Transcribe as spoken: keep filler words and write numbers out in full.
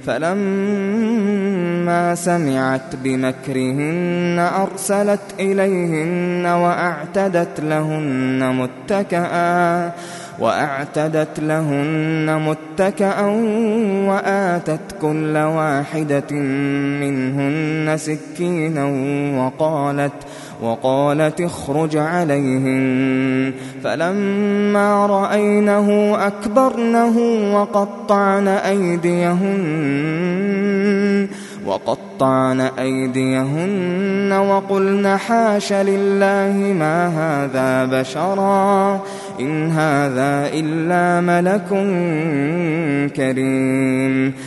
فلما سمعت بمكرهن أرسلت إليهن وأعتدت لهن متكئا وأعتدت لهن متكئا وآتت كل واحدة منهن سكينا وقالت وقالت اخرج عليهن. فلما رأينه أكبرنه وقطعن أيديهن وقطعن أيديهن وقلن حاش لله ما هذا بشرا إن هذا إلا ملك كريم.